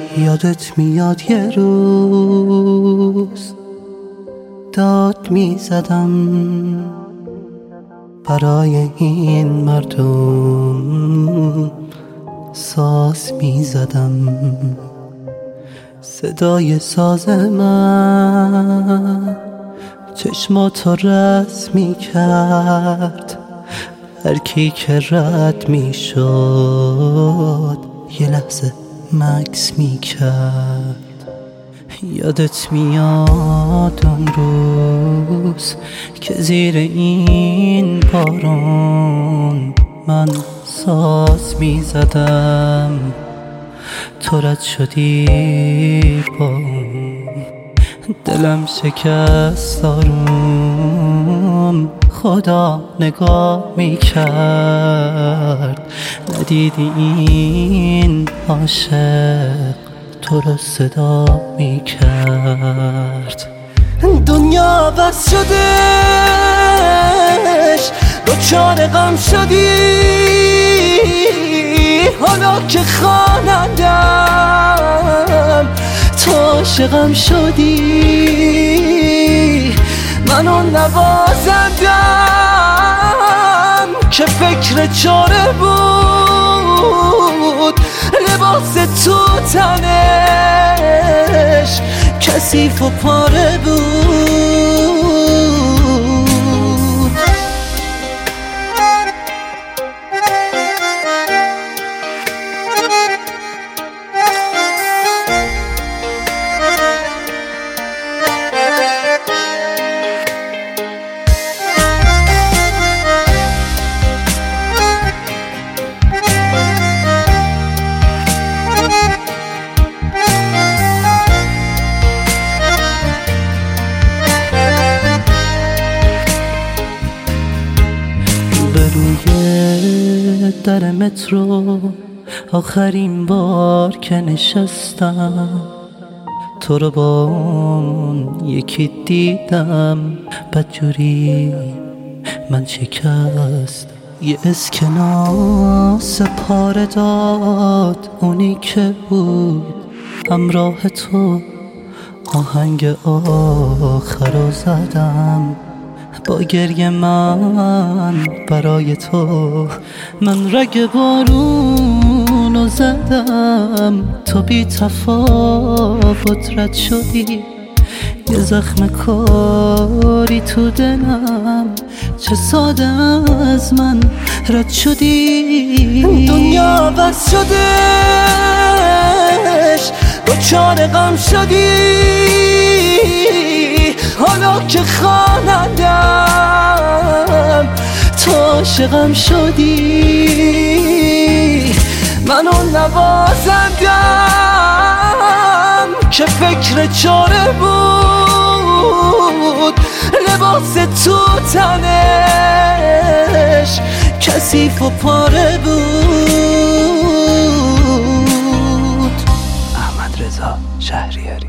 یادت میاد یه روز داد میزدم برای این مردم، ساز میزدم، صدای ساز من چشماتو رس میکرد. هر کی که رد میشد یه لحظه مکس میکرد. یادت میاد اون روز که زیر این بارون من ساز میزدم، تو رد شدی با دلم شکست آروم. خدا نگاه میکرد، ندیدی این عاشق تو رو صدا میکرد. دنیا بس شدش، دچار غم شدی، حالا که خوانندم تو عاشقم شدی. من اون نوازندم که فکر چاره بود، لباس تو تنش کثیف و پاره بود. روی در مترو آخرین بار که نشستم، تو رو با اون یکی دیدم، بدجوری من شکست. یه اسکناس پاره داد اونی که بود همراه تو، آهنگ آخر رو زدم با گریه من برای تو. من رگ بارونو زدم، تو بی تفاوت رد شدی، یه زخم کاری تو دلم، چه ساده از من رد شدی. دنیا بس شدش، دچار غم شدی، حالا که خوانندم تو عاشقم شدی. من اون نوازندم که فکر چاره بود، لباس تو تنش کثیف و پاره بود. احمد رضا شهریاری.